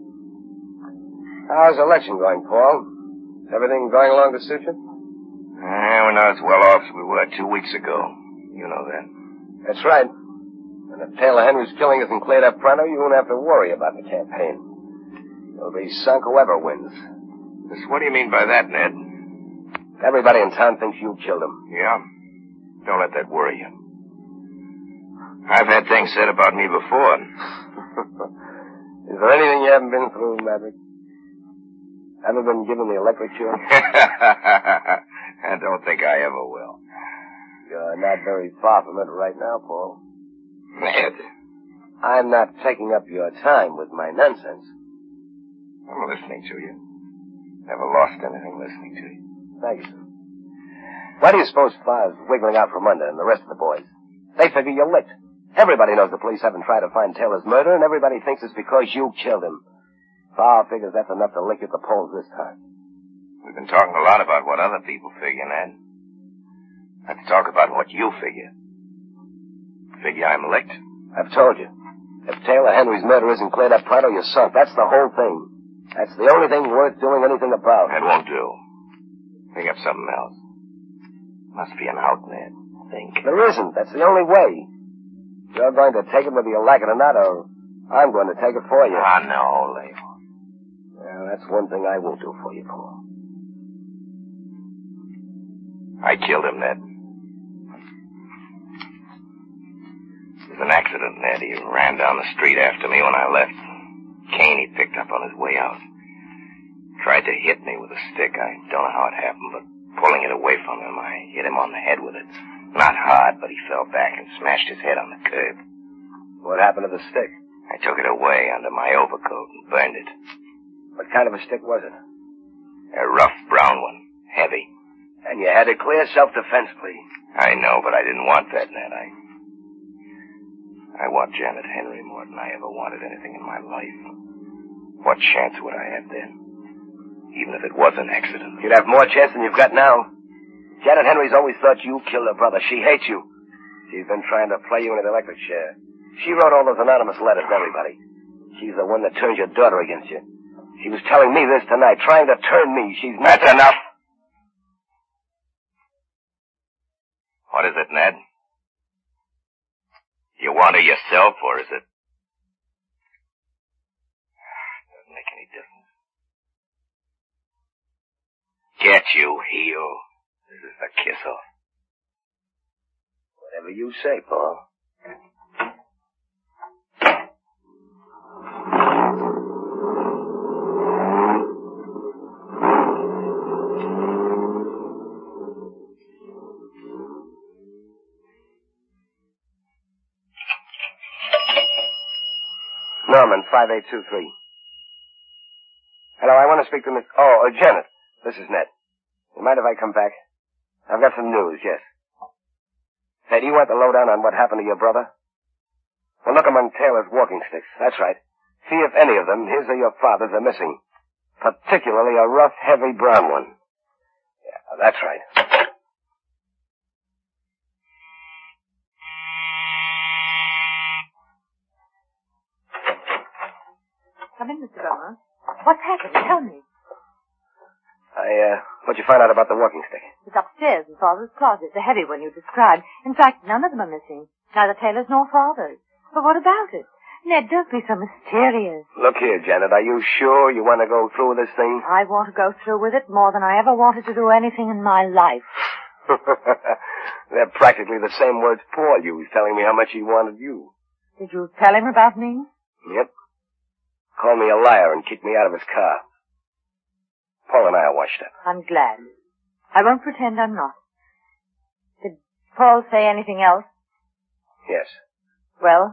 How's the election going, Paul? Is everything going along to suit you? We're not as well off as we were 2 weeks ago. You know that. That's right. And if Taylor Henry's killing isn't cleared up pronto, you won't have to worry about the campaign. You'll be sunk whoever wins. What do you mean by that, Ned? Everybody in town thinks you killed him. Yeah? Don't let that worry you. I've had things said about me before. Is there anything you haven't been through, Maverick? Ever been given the electric chair? I don't think I ever will. You're not very far from it right now, Paul. Ned. I'm not taking up your time with my nonsense. I'm listening to you. Never lost anything listening to you. Thank you, sir. Why do you suppose Farr's wiggling out from under and the rest of the boys? They figure you're licked. Everybody knows the police haven't tried to find Taylor's murder, and everybody thinks it's because you killed him. Farr figures that's enough to lick you at the polls this time. We've been talking a lot about what other people figure, Ned. Let's talk about what you figure. Figure I'm licked. I've told you. If Taylor Henry's murder isn't cleared up, Pronto, you're sunk. That's the whole thing. That's the only thing worth doing anything about. That won't do. Think of something else. Must be an out, Ned. Think. There isn't. That's the only way. You're going to take it whether you like it or not, or I'm going to take it for you. Ah, no, Label. Well, that's one thing I won't do for you, Paul. I killed him, Ned. It was an accident, Ned. He ran down the street after me when I left. Cane he picked up on his way out. Tried to hit me with a stick. I don't know how it happened, but pulling it away from him, I hit him on the head with it. Not hard, but he fell back and smashed his head on the curb. What happened to the stick? I took it away under my overcoat and burned it. What kind of a stick was it? A rough brown one. Heavy. And you had a clear self-defense plea. I know, but I didn't want that, Ned. I want Janet Henry more than I ever wanted anything in my life. What chance would I have then? Even if it was an accident. You'd have more chance than you've got now. Janet Henry's always thought you killed her brother. She hates you. She's been trying to play you in an electric chair. She wrote all those anonymous letters to everybody. She's the one that turned your daughter against you. She was telling me this tonight, trying to turn me. She's not... That's enough! What is it, Ned? You want her yourself, or is it... Doesn't make any difference. Get you, heel. This is the kiss-off. Whatever you say, Paul. Norman, 5823. Hello, I want to speak to Miss... Janet. This is Ned. You mind if I come back? I've got some news, yes. Hey, do you want the lowdown on what happened to your brother? Well, look among Taylor's walking sticks. That's right. See if any of them, his or your father's, are missing. Particularly a rough, heavy brown one. Yeah, that's right. Come in, Mr. Beaumont. What's happened? Tell me. What'd you find out about the walking stick? It's upstairs in Father's closet, the heavy one you described. In fact, none of them are missing. Neither Taylor's nor Father's. But what about it? Ned, don't be so mysterious. Look here, Janet, are you sure you want to go through with this thing? I want to go through with it more than I ever wanted to do anything in my life. They're practically the same words Paul used, telling me how much he wanted you. Did you tell him about me? Yep. Called me a liar and kicked me out of his car. Paul and I are washed up. I'm glad. I won't pretend I'm not. Did Paul say anything else? Yes. Well?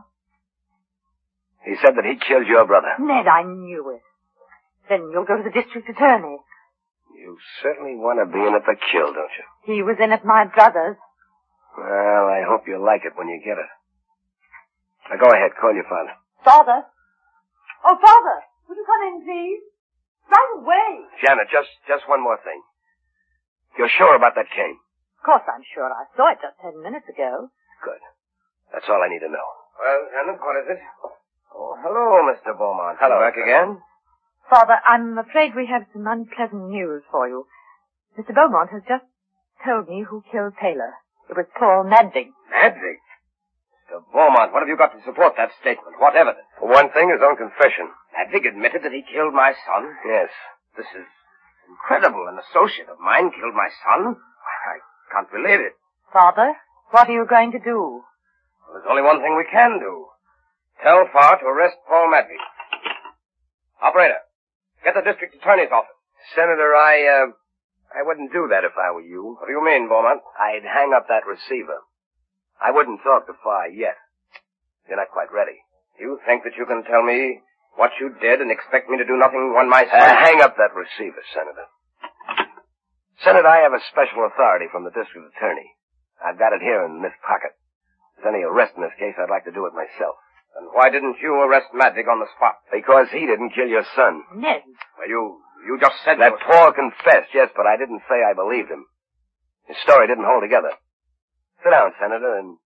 He said that he killed your brother. Ned, I knew it. Then you'll go to the district attorney. You certainly want to be in it for kill, don't you? He was in at my brother's. Well, I hope you like it when you get it. Now go ahead, call your father. Father? Oh, Father! Would you come in, please? Right away. Janet, just one more thing. You're sure about that cane? Of course I'm sure. I saw it just 10 minutes ago. Good. That's all I need to know. Well, Janet, what is it? Oh, hello, Mr. Beaumont. Hello. Back again? Father, I'm afraid we have some unpleasant news for you. Mr. Beaumont has just told me who killed Taylor. It was Paul Madvig. Madvig? Mr. Beaumont, what have you got to support that statement? What evidence? For one thing, his own confession. Madvig admitted that he killed my son? Yes. This is incredible. An associate of mine killed my son? I can't believe it. Father, what are you going to do? Well, there's only one thing we can do. Tell Farr to arrest Paul Madvig. Operator, get the district attorney's office. Senator, I wouldn't do that if I were you. What do you mean, Beaumont? I'd hang up that receiver. I wouldn't talk to Farr yet. You're not quite ready. You think that you can tell me what you did and expect me to do nothing on my side? Hang up that receiver, Senator. Senator, I have a special authority from the district attorney. I've got it here in this pocket. If there's any arrest in this case, I'd like to do it myself. And why didn't you arrest Madvig on the spot? Because he didn't kill your son. Ned. Well, you just said that Paul confessed, yes, but I didn't say I believed him. His story didn't hold together. Sit down, Senator, and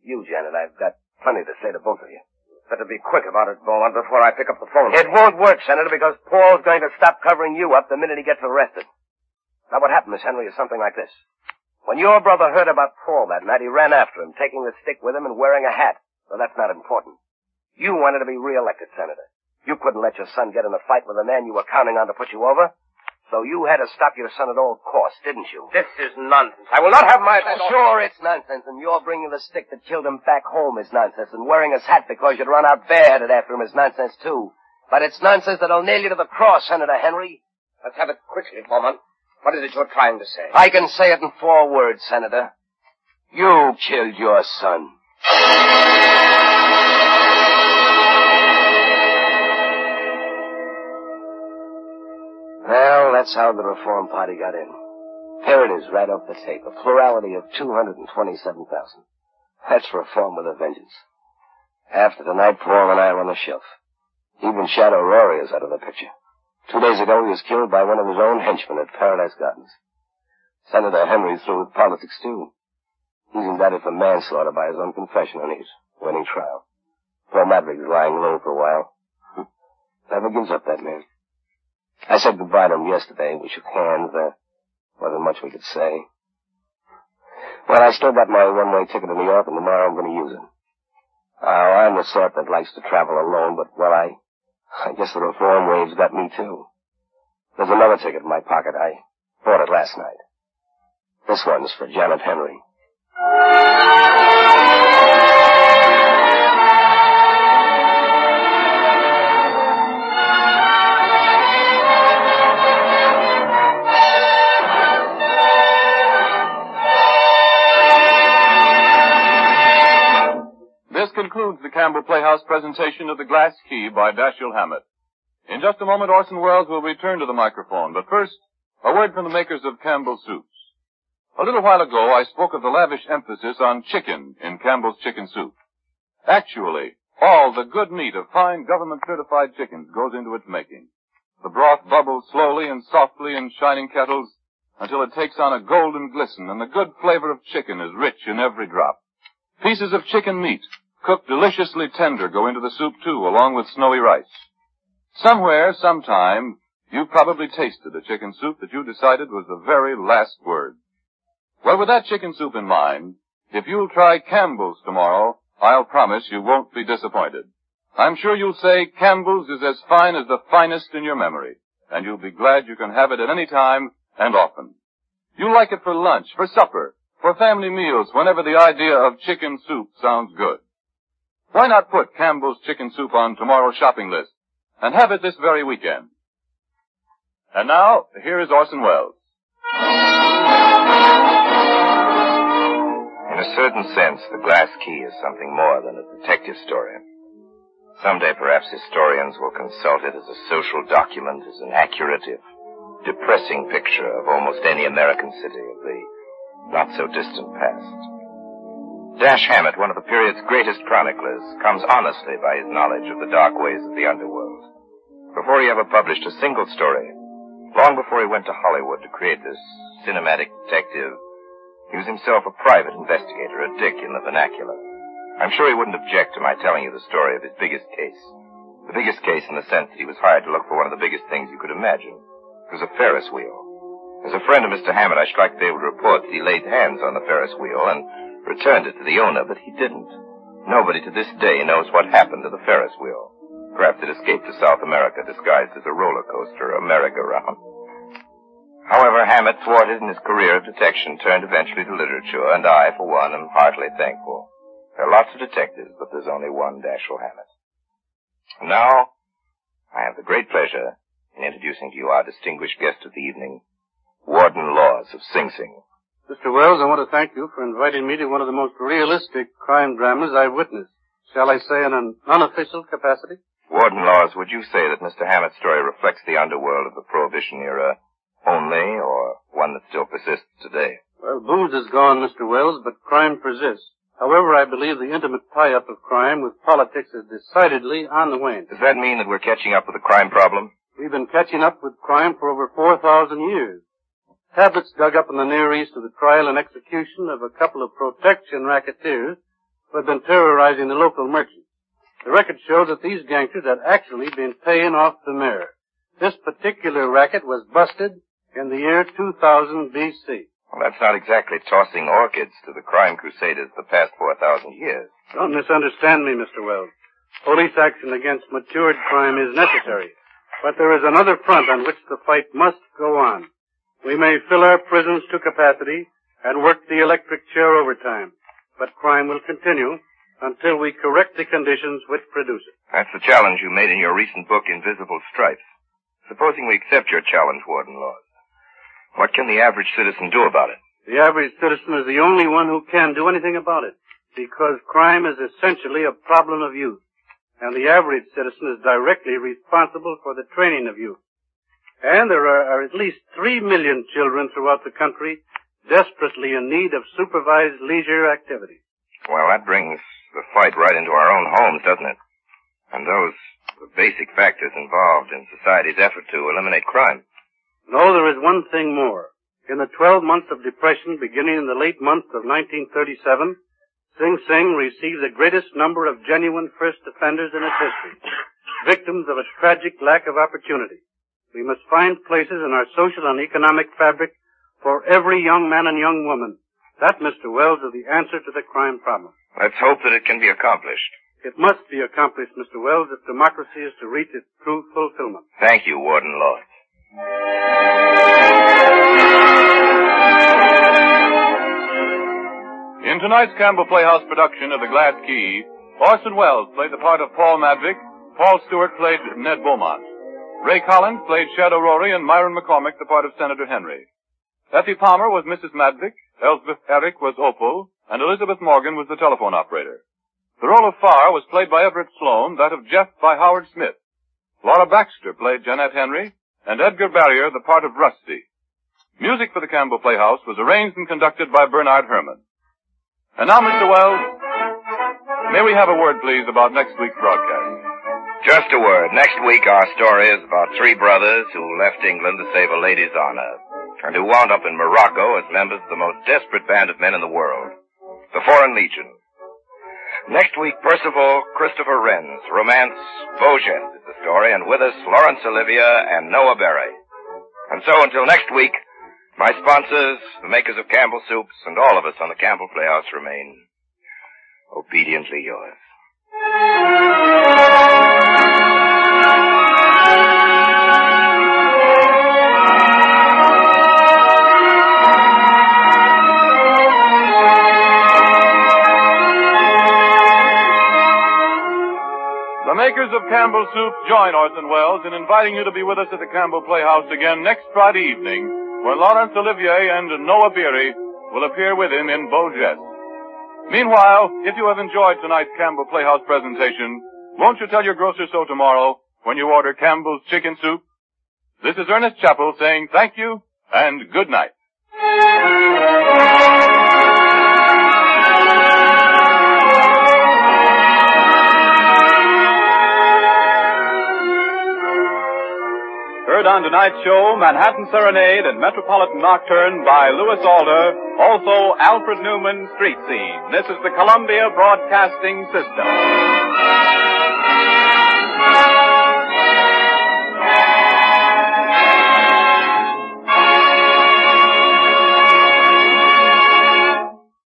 You, Janet, I've got plenty to say to both of you. Better be quick about it, Beaumont, before I pick up the phone. It won't work, Senator, because Paul's going to stop covering you up the minute he gets arrested. Now, what happened, Miss Henry, is something like this. When your brother heard about Paul that night, he ran after him, taking the stick with him and wearing a hat. Well, that's not important. You wanted to be reelected, Senator. You couldn't let your son get in a fight with a man you were counting on to put you over. So you had to stop your son at all costs, didn't you? This is nonsense. I will not have my... Sure, it's nonsense, and you're bringing the stick that killed him back home is nonsense, and wearing his hat because you'd run out bareheaded after him is nonsense, too. But it's nonsense that'll nail you to the cross, Senator Henry. Let's have it quickly, Beaumont. What is it you're trying to say? I can say it in 4 words, Senator. You killed your son. Well, that's how the Reform Party got in. Here it is, right off the tape. A plurality of 227,000. That's reform with a vengeance. After tonight, Paul and I run the shelf. Even Shadow Rory is out of the picture. 2 days ago, he was killed by one of his own henchmen at Paradise Gardens. Senator Henry's through with politics, too. He's indicted for manslaughter by his own confession, and he's winning trial. Paul Madrig's lying low for a while. Never gives up, that man. I said goodbye to him yesterday. We shook hands. There wasn't much we could say. Well, I still got my one-way ticket to New York, and tomorrow I'm going to use it. I'm the sort that likes to travel alone, but, well, I guess the reform wave's got me, too. There's another ticket in my pocket. I bought it last night. This one's for Janet Henry. This concludes the Campbell Playhouse presentation of The Glass Key by Dashiell Hammett. In just a moment, Orson Welles will return to the microphone, but first, a word from the makers of Campbell Soups. A little while ago, I spoke of the lavish emphasis on chicken in Campbell's Chicken Soup. Actually, all the good meat of fine government-certified chickens goes into its making. The broth bubbles slowly and softly in shining kettles until it takes on a golden glisten, and the good flavor of chicken is rich in every drop. Pieces of chicken meat, cooked deliciously tender, go into the soup, too, along with snowy rice. Somewhere, sometime, you've probably tasted a chicken soup that you decided was the very last word. Well, with that chicken soup in mind, if you'll try Campbell's tomorrow, I'll promise you won't be disappointed. I'm sure you'll say Campbell's is as fine as the finest in your memory, and you'll be glad you can have it at any time and often. You'll like it for lunch, for supper, for family meals, whenever the idea of chicken soup sounds good. Why not put Campbell's Chicken Soup on tomorrow's shopping list and have it this very weekend? And now, here is Orson Welles. In a certain sense, The Glass Key is something more than a detective story. Someday, perhaps, historians will consult it as a social document, as an accurate, if depressing picture of almost any American city of the not-so-distant past. Dash Hammett, one of the period's greatest chroniclers, comes honestly by his knowledge of the dark ways of the underworld. Before he ever published a single story, long before he went to Hollywood to create this cinematic detective, he was himself a private investigator, a dick in the vernacular. I'm sure he wouldn't object to my telling you the story of his biggest case. The biggest case in the sense that he was hired to look for one of the biggest things you could imagine. It was a Ferris wheel. As a friend of Mr. Hammett, I should like to be able to report that he laid hands on the Ferris wheel and returned it to the owner, but he didn't. Nobody to this day knows what happened to the Ferris wheel. Perhaps it escaped to South America disguised as a roller coaster, a merry-go-round. However, Hammett, thwarted in his career of detection, turned eventually to literature, and I, for one, am heartily thankful. There are lots of detectives, but there's only one Dashiell Hammett. And now, I have the great pleasure in introducing to you our distinguished guest of the evening, Warden Laws of Sing Sing. Mr. Wells, I want to thank you for inviting me to one of the most realistic crime dramas I've witnessed. Shall I say in an unofficial capacity? Warden Laws, would you say that Mr. Hammett's story reflects the underworld of the Prohibition era only, or one that still persists today? Well, booze is gone, Mr. Wells, but crime persists. However, I believe the intimate tie-up of crime with politics is decidedly on the wane. Does that mean that we're catching up with the crime problem? We've been catching up with crime for over 4,000 years. Tablets dug up in the Near East of the trial and execution of a couple of protection racketeers who had been terrorizing the local merchants. The records show that these gangsters had actually been paying off the mayor. This particular racket was busted in the year 2000 B.C. Well, that's not exactly tossing orchids to the crime crusaders the past 4,000 years. Don't misunderstand me, Mr. Wells. Police action against matured crime is necessary. But there is another front on which the fight must go on. We may fill our prisons to capacity and work the electric chair overtime, but crime will continue until we correct the conditions which produce it. That's the challenge you made in your recent book, Invisible Stripes. Supposing we accept your challenge, Warden Laws. What can the average citizen do about it? The average citizen is the only one who can do anything about it, because crime is essentially a problem of youth, and the average citizen is directly responsible for the training of youth. And there are at least 3 million children throughout the country desperately in need of supervised leisure activities. Well, that brings the fight right into our own homes, doesn't it? And those are the basic factors involved in society's effort to eliminate crime. No, there is one thing more. In the 12 months of depression beginning in the late months of 1937, Sing Sing received the greatest number of genuine first offenders in its history, victims of a tragic lack of opportunity. We must find places in our social and economic fabric for every young man and young woman. That, Mr. Wells, is the answer to the crime problem. Let's hope that it can be accomplished. It must be accomplished, Mr. Wells, if democracy is to reach its true fulfillment. Thank you, Warden Laws. In tonight's Campbell Playhouse production of The Glad Key, Orson Welles played the part of Paul Madvig, Paul Stewart played Ned Beaumont. Ray Collins played Shadow Rory, and Myron McCormick the part of Senator Henry. Effie Palmer was Mrs. Madvig, Elspeth Eric was Opal, and Elizabeth Morgan was the telephone operator. The role of Farr was played by Everett Sloan, that of Jeff by Howard Smith. Laura Baxter played Jeanette Henry, and Edgar Barrier the part of Rusty. Music for the Campbell Playhouse was arranged and conducted by Bernard Herrmann. And now, Mr. Wells, may we have a word, please, about next week's broadcast? Just a word. Next week, our story is about 3 brothers who left England to save a lady's honor, and who wound up in Morocco as members of the most desperate band of men in the world, the Foreign Legion. Next week, Percival Christopher Wren's romance, Beaugest, is the story, and with us, Laurence Olivier and Noah Berry. And so, until next week, my sponsors, the makers of Campbell Soups, and all of us on the Campbell Playhouse remain obediently yours. The makers of Campbell Soup join Orson Welles in inviting you to be with us at the Campbell Playhouse again next Friday evening, where Laurence Olivier and Noah Beery will appear with him in Beaugest. Meanwhile, if you have enjoyed tonight's Campbell Playhouse presentation, won't you tell your grocer so tomorrow when you order Campbell's Chicken Soup? This is Ernest Chappell saying thank you and good night. Heard on tonight's show, Manhattan Serenade and Metropolitan Nocturne by Louis Alder, also Alfred Newman, Street Scene. This is the Columbia Broadcasting System.